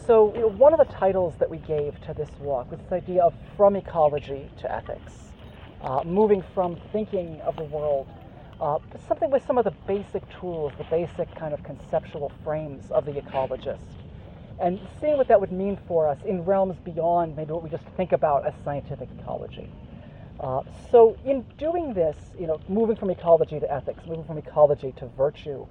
So one of the titles that we gave to this walk was this idea of from ecology to ethics, moving from thinking of the world, something with some of the basic tools, the basic kind of conceptual frames of the ecologist, and seeing what that would mean for us in realms beyond maybe what we just think about as scientific ecology. So in doing this, moving from ecology to ethics, moving from ecology to virtue,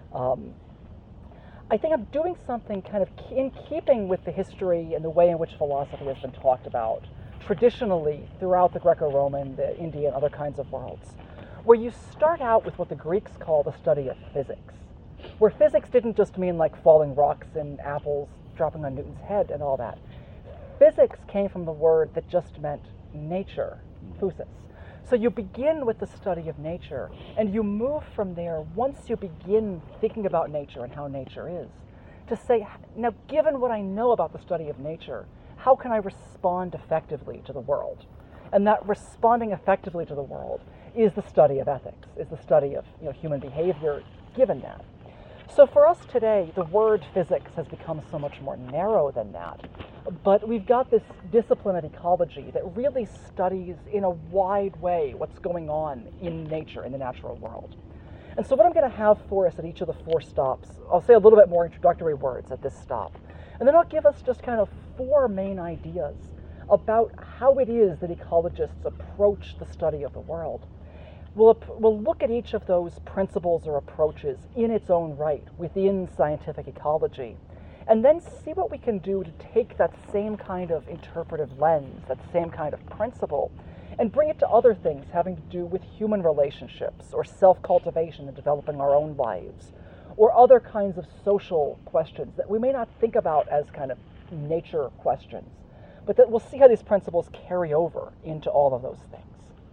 I think I'm doing something kind of in keeping with the history and the way in which philosophy has been talked about traditionally throughout the Greco-Roman, the Indian, other kinds of worlds, where you start out with what the Greeks call the study of physics, where physics didn't just mean like falling rocks and apples dropping on Newton's head and all that. Physics came from the word that just meant nature, physis. So you begin with the study of nature, and you move from there once you begin thinking about nature and how nature is, to say, now given what I know about the study of nature, how can I respond effectively to the world? And that responding effectively to the world is the study of ethics, is the study of human behavior given that. So for us today, the word physics has become so much more narrow than that. But we've got this discipline of ecology that really studies in a wide way what's going on in nature, in the natural world. And so what I'm going to have for us at each of the 4 stops, I'll say a little bit more introductory words at this stop. And then I'll give us just kind of 4 main ideas about how it is that ecologists approach the study of the world. We'll look at each of those principles or approaches in its own right within scientific ecology, and then see what we can do to take that same kind of interpretive lens, that same kind of principle, and bring it to other things having to do with human relationships or self-cultivation and developing our own lives, or other kinds of social questions that we may not think about as kind of nature questions, but that we'll see how these principles carry over into all of those things.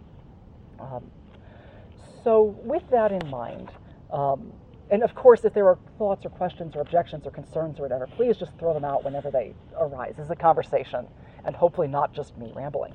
So with that in mind, and of course, if there are thoughts or questions or objections or concerns or whatever, please just throw them out whenever they arise. This is a conversation, and hopefully not just me rambling.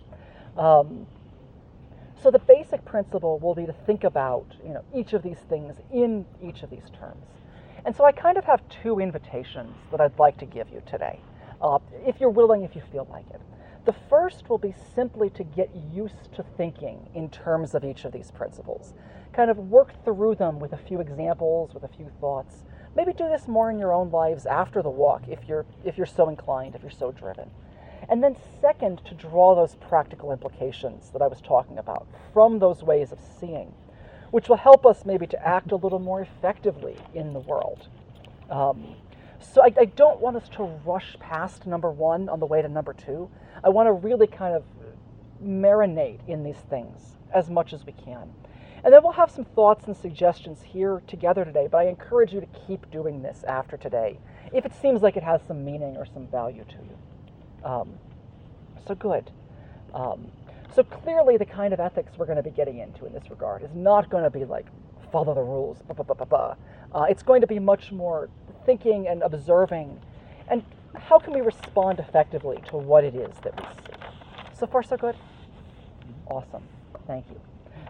So the basic principle will be to think about each of these things in each of these terms. And so I kind of have 2 invitations that I'd like to give you today, if you're willing, if you feel like it. The first will be simply to get used to thinking in terms of each of these principles. Kind of work through them with a few examples, with a few thoughts. Maybe do this more in your own lives after the walk if you're so inclined, if you're so driven. And then second, to draw those practical implications that I was talking about from those ways of seeing, which will help us maybe to act a little more effectively in the world. So I don't want us to rush past number 1 on the way to number 2. I want to really kind of marinate in these things as much as we can. And then we'll have some thoughts and suggestions here together today, but I encourage you to keep doing this after today, if it seems like it has some meaning or some value to you. So good. So clearly the kind of ethics we're going to be getting into in this regard is not going to be like, follow the rules, it's going to be much more thinking and observing, and how can we respond effectively to what it is that we see. So far, so good? Awesome. Thank you.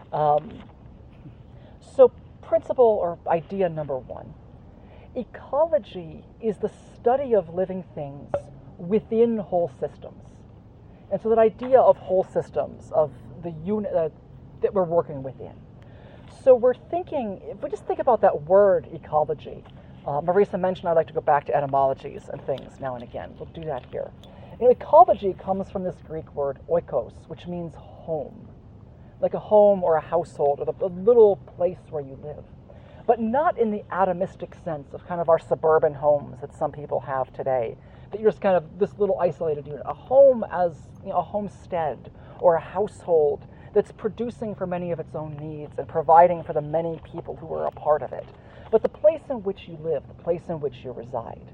So principle or idea number 1. Ecology is the study of living things within whole systems. And so that idea of whole systems, of the unit that we're working within. So we're thinking, if we just think about that word ecology, Marisa mentioned I like to go back to etymologies and things now and again. We'll do that here. Ecology comes from this Greek word oikos, which means home, like a home or a household or the little place where you live, but not in the atomistic sense of kind of our suburban homes that some people have today, that you're just kind of this little isolated unit. A home as a homestead or a household that's producing for many of its own needs and providing for the many people who are a part of it. But the place in which you live, the place in which you reside.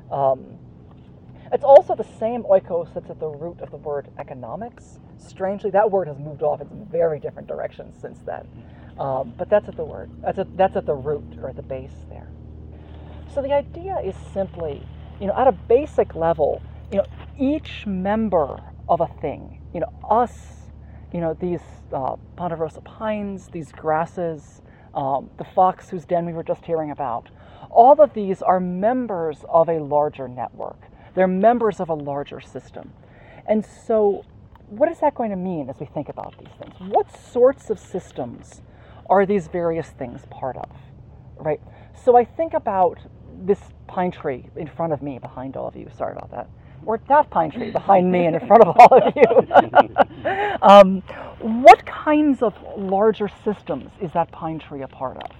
It's also the same oikos that's at the root of the word economics. Strangely, that word has moved off in some very different directions since then. But that's at the word. That's at the root or at the base there. So the idea is simply, at a basic level, each member of a thing, us, these ponderosa pines, these grasses, the fox whose den we were just hearing about, all of these are members of a larger network. They're members of a larger system. And so what is that going to mean as we think about these things? What sorts of systems are these various things part of, right? So I think about this pine tree in front of me, behind all of you. Sorry about that. Or that pine tree behind me and in front of all of you. What kinds of larger systems is that pine tree a part of?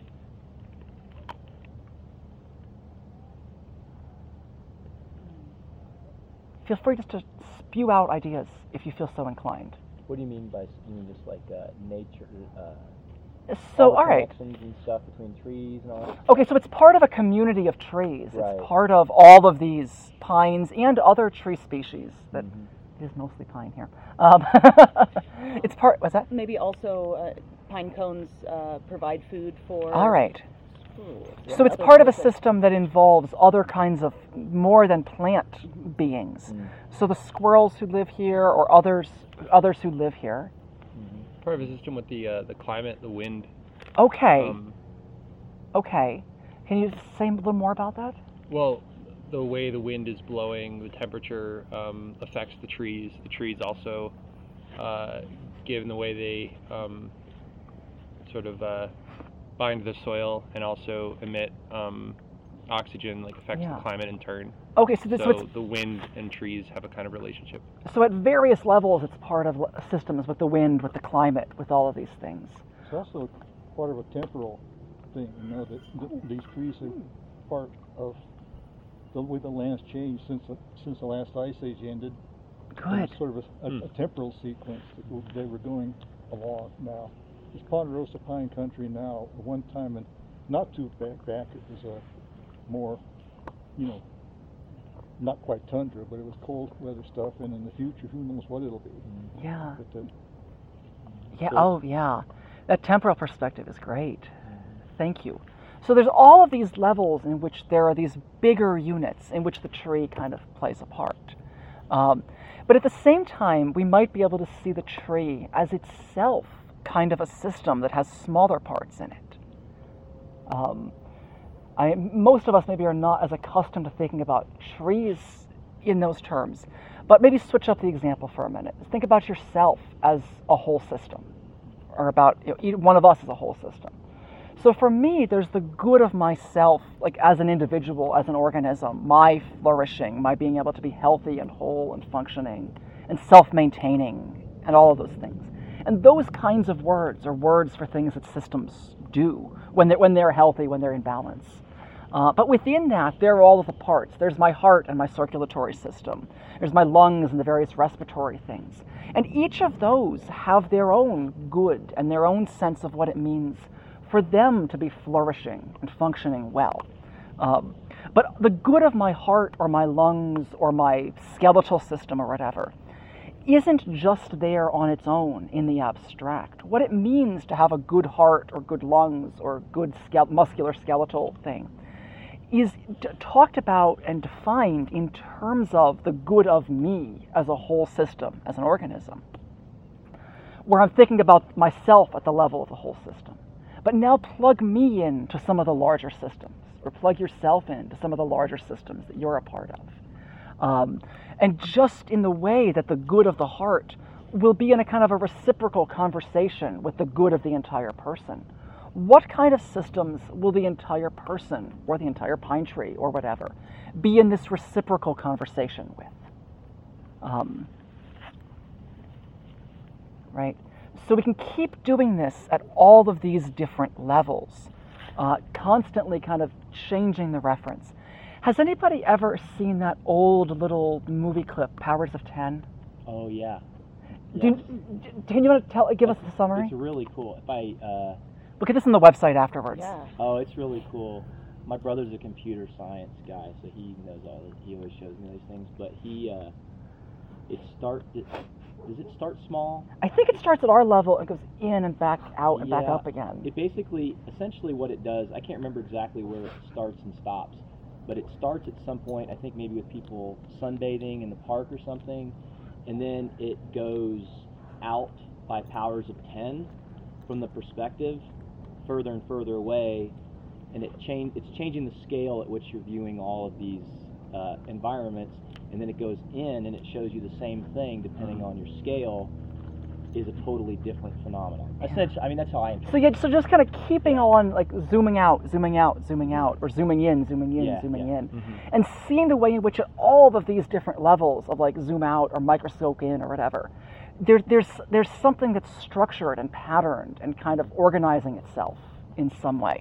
Feel free just to spew out ideas if you feel so inclined. What do you mean by, you mean just like nature? So, all right. Connections and stuff between trees and all that? Okay, so it's part of a community of trees. Right. It's part of all of these pines and other tree species that it is mostly pine here. It's part, what's that? Maybe also pine cones provide food for... All right. So it's part of a system that involves other kinds of more than plant beings. So the squirrels who live here or others who live here. Part of a system with the climate, the wind. Okay. Okay. Can you say a little more about that? Well, the way the wind is blowing, the temperature affects the trees. The trees also, given the way they sort of bind the soil and also emit oxygen, like affects the climate in turn. Okay, so the wind and trees have a kind of relationship. So at various levels, it's part of systems with the wind, with the climate, with all of these things. It's also part of a temporal thing, you know, that these trees are part of the way the land's changed since the last ice age ended. Good. It's sort of a temporal sequence that they were going along now. It's Ponderosa Pine Country now. At one time, and not too back, it was a more, you know, not quite tundra, but it was cold weather stuff. And in the future, who knows what it'll be? Yeah. But, Oh, yeah. That temporal perspective is great. Thank you. So there's all of these levels in which there are these bigger units in which the tree kind of plays a part. But at the same time, we might be able to see the tree as itself kind of a system that has smaller parts in it. Most of us maybe are not as accustomed to thinking about trees in those terms, but maybe switch up the example for a minute. Think about yourself as a whole system, or about one of us as a whole system. So for me, there's the good of myself, like as an individual, as an organism, my flourishing, my being able to be healthy and whole and functioning and self-maintaining and all of those things. And those kinds of words are words for things that systems do when they're healthy, when they're in balance. But within that, there are all of the parts. There's my heart and my circulatory system. There's my lungs and the various respiratory things. And each of those have their own good and their own sense of what it means for them to be flourishing and functioning well. But the good of my heart or my lungs or my skeletal system or whatever isn't just there on its own in the abstract. What it means to have a good heart or good lungs or good muscular skeletal thing is talked about and defined in terms of the good of me as a whole system, as an organism, where I'm thinking about myself at the level of the whole system. But now plug me into some of the larger systems, or plug yourself into some of the larger systems that you're a part of. And just in the way that the good of the heart will be in a kind of a reciprocal conversation with the good of the entire person. What kind of systems will the entire person, or the entire pine tree, or whatever, be in this reciprocal conversation with? Right? So we can keep doing this at all of these different levels, constantly kind of changing the reference. Has anybody ever seen that old little movie clip, Powers of 10? Oh, yeah. Can you want to give us the summary? It's really cool. Look at this on the website afterwards. Yeah. Oh, it's really cool. My brother's a computer science guy, so he knows all this. He always shows me these things. But does it start small? I think it starts at our level and goes in and back out and back up again. It basically, essentially what it does, I can't remember exactly where it starts and stops, but it starts at some point, I think maybe with people sunbathing in the park or something, and then it goes out by powers of 10 from the perspective, further and further away, and it's changing the scale at which you're viewing all of these environments, and then it goes in and it shows you the same thing depending on your scale, is a totally different phenomenon. Essentially, I mean, that's how I interpret So just kind of keeping on, like zooming out, or zooming in, zooming in, and seeing the way in which at all of these different levels of like zoom out or microscope in or whatever, there's something that's structured and patterned and kind of organizing itself in some way.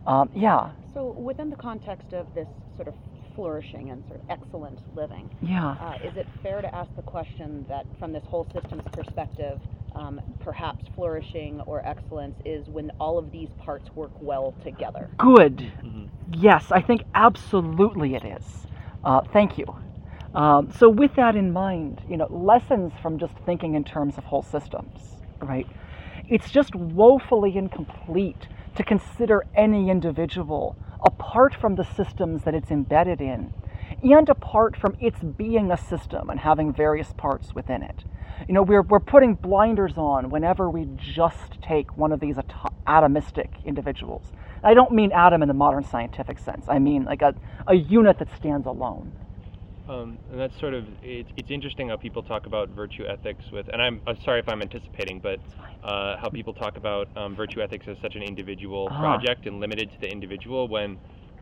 So within the context of this sort of flourishing and sort of excellent living, is it fair to ask the question that from this whole system's perspective, perhaps flourishing or excellence is when all of these parts work well together? Good. Yes, I think absolutely it is. Thank you. So with that in mind, lessons from just thinking in terms of whole systems, right? It's just woefully incomplete to consider any individual apart from the systems that it's embedded in, and apart from its being a system and having various parts within it. We're putting blinders on whenever we just take one of these atomistic individuals. I don't mean atom in the modern scientific sense. I mean like a unit that stands alone. And that's sort of, it's interesting how people talk about virtue ethics and I'm sorry if I'm anticipating, but how people talk about virtue ethics as such an individual project and limited to the individual when,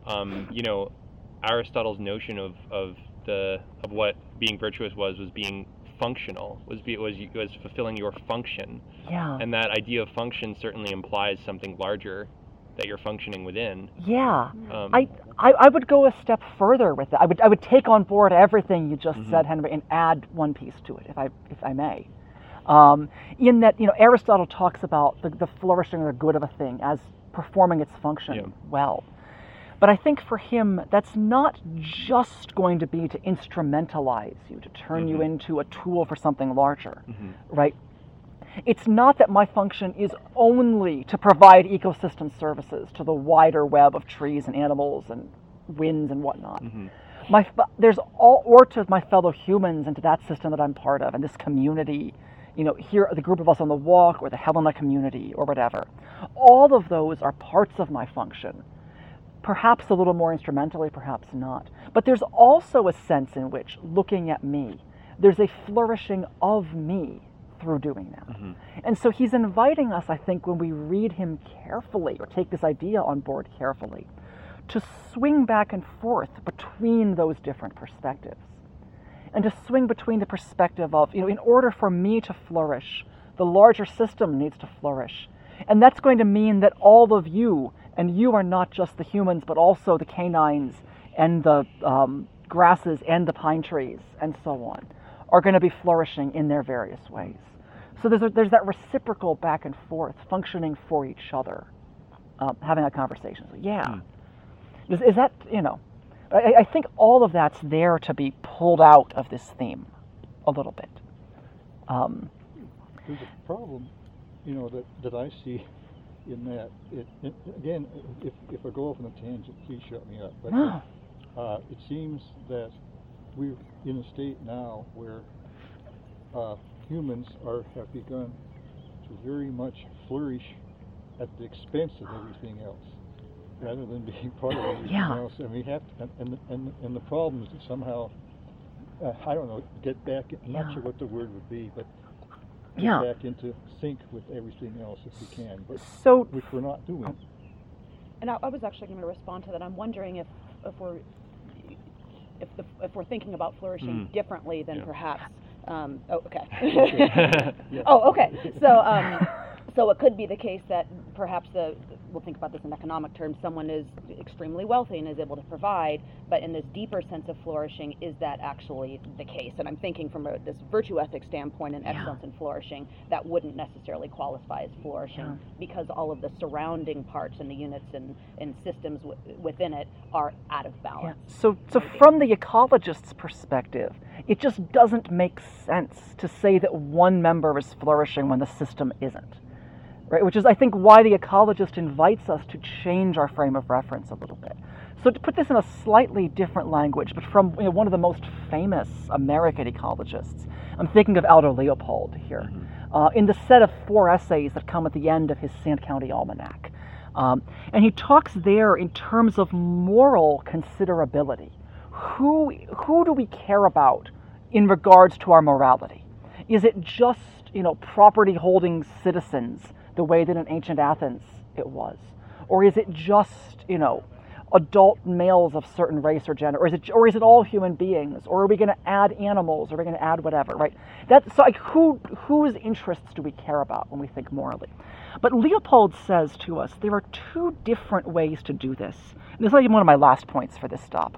Aristotle's notion of what being virtuous was being functional, was fulfilling your function. Yeah. And that idea of function certainly implies something larger that you're functioning within. Yeah. I would go a step further with that. I would take on board everything you just said, Henry, and add one piece to it, if I may. In that, Aristotle talks about the flourishing or the good of a thing as performing its function well. But I think for him, that's not just going to be to instrumentalize you, to turn you into a tool for something larger, right? It's not that my function is only to provide ecosystem services to the wider web of trees and animals and winds and whatnot. Or to my fellow humans and to that system that I'm part of and this community, here the group of us on the walk or the Helena community or whatever. All of those are parts of my function. Perhaps a little more instrumentally, perhaps not. But there's also a sense in which, looking at me, there's a flourishing of me through doing that. And so he's inviting us, I think, when we read him carefully or take this idea on board carefully, to swing back and forth between those different perspectives. And to swing between the perspective of, in order for me to flourish, the larger system needs to flourish. And that's going to mean that all of you, and you are not just the humans, but also the canines and the grasses and the pine trees and so on, are going to be flourishing in their various ways. So there's that reciprocal back and forth, functioning for each other, having a conversation. So is that, I think all of that's there to be pulled out of this theme a little bit. There's a problem, that I see in that. Again, if I go off on a tangent, please shut me up. But it seems that we're in a state now where humans have begun to very much flourish at the expense of everything else, rather than being part of everything else. And we have to, and the problem is that somehow, I don't know, get back. I'm not sure what the word would be, but get back into sync with everything else if we can. But which we're not doing. And I was actually going to respond to that. I'm wondering if we're thinking about flourishing differently than perhaps. So it could be the case that perhaps we'll think about this in economic terms, someone is extremely wealthy and is able to provide, but in this deeper sense of flourishing, is that actually the case? And I'm thinking from this virtue ethics standpoint and excellence and flourishing, that wouldn't necessarily qualify as flourishing because all of the surrounding parts and the units and systems within it are out of balance. So from the ecologist's perspective, it just doesn't make sense to say that one member is flourishing when the system isn't. Right, which is, I think, why the ecologist invites us to change our frame of reference a little bit. So to put this in a slightly different language, but from one of the most famous American ecologists, I'm thinking of Aldo Leopold here, in the set of 4 essays that come at the end of his Sand County Almanac. And he talks there in terms of moral considerability. who do we care about in regards to our morality? Is it just, property holding citizens the way that in ancient Athens it was? Or is it just, adult males of certain race or gender? Or is it all human beings? Or are we going to add animals? Or are we going to add whatever, right? That's so like whose interests do we care about when we think morally? But Leopold says to us there are two different ways to do this. And this is like one of my last points for this stop.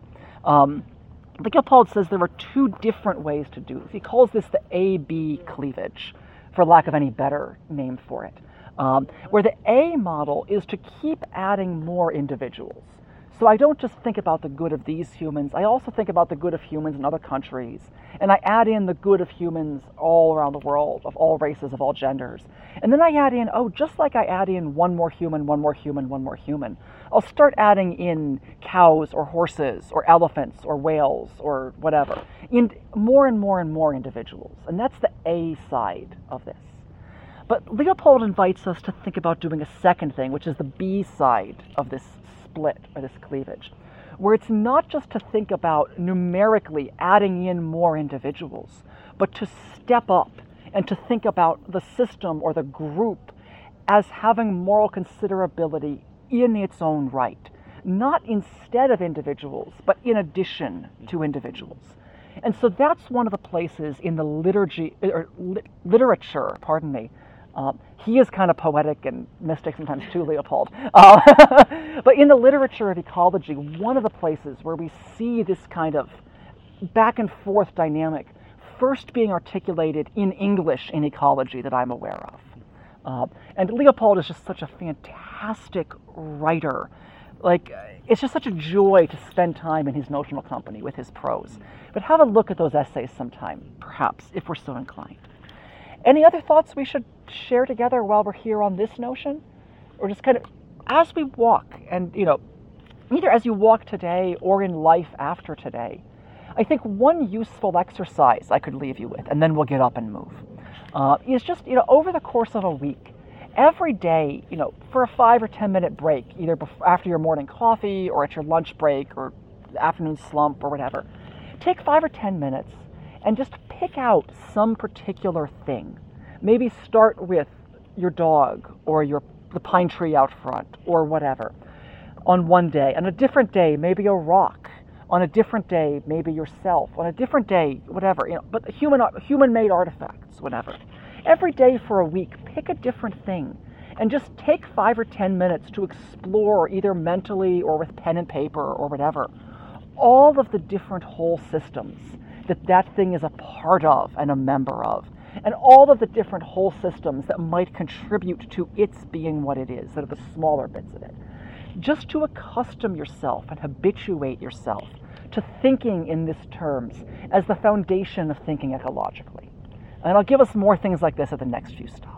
Leopold says there are two different ways to do this. He calls this the A-B cleavage, for lack of any better name for it, where the A model is to keep adding more individuals. So I don't just think about the good of these humans, I also think about the good of humans in other countries, and I add in the good of humans all around the world, of all races, of all genders. And then I add in, just like I add in one more human, one more human, one more human, I'll start adding in cows or horses or elephants or whales or whatever, in more and more and more individuals. And that's the A side of this. But Leopold invites us to think about doing a second thing, which is the B side of this split or this cleavage, where it's not just to think about numerically adding in more individuals, but to step up and to think about the system or the group as having moral considerability in its own right, not instead of individuals, but in addition to individuals. And so that's one of the places in the literature, he is kind of poetic and mystic sometimes too, Leopold. But in the literature of ecology, one of the places where we see this kind of back and forth dynamic first being articulated in English in ecology that I'm aware of. And Leopold is just such a fantastic writer. It's just such a joy to spend time in his notional company with his prose. But have a look at those essays sometime, perhaps, if we're so inclined. Any other thoughts we should share together while we're here on this notion? Or just kind of, as we walk, and, either as you walk today or in life after today, I think one useful exercise I could leave you with, and then we'll get up and move, is just, over the course of a week, every day, for a 5 or 10 minute break, either after your morning coffee or at your lunch break or afternoon slump or whatever, take 5 or 10 minutes and just pick out some particular thing. Maybe start with your dog or the pine tree out front or whatever on one day. On a different day, maybe a rock. On a different day, maybe yourself. On a different day, whatever. But human-made artifacts, whatever. Every day for a week, pick a different thing and just take 5 or 10 minutes to explore, either mentally or with pen and paper or whatever, all of the different whole systems that thing is a part of and a member of, and all of the different whole systems that might contribute to its being what it is, that are the smaller bits of it. Just to accustom yourself and habituate yourself to thinking in these terms as the foundation of thinking ecologically. And I'll give us more things like this at the next few stops.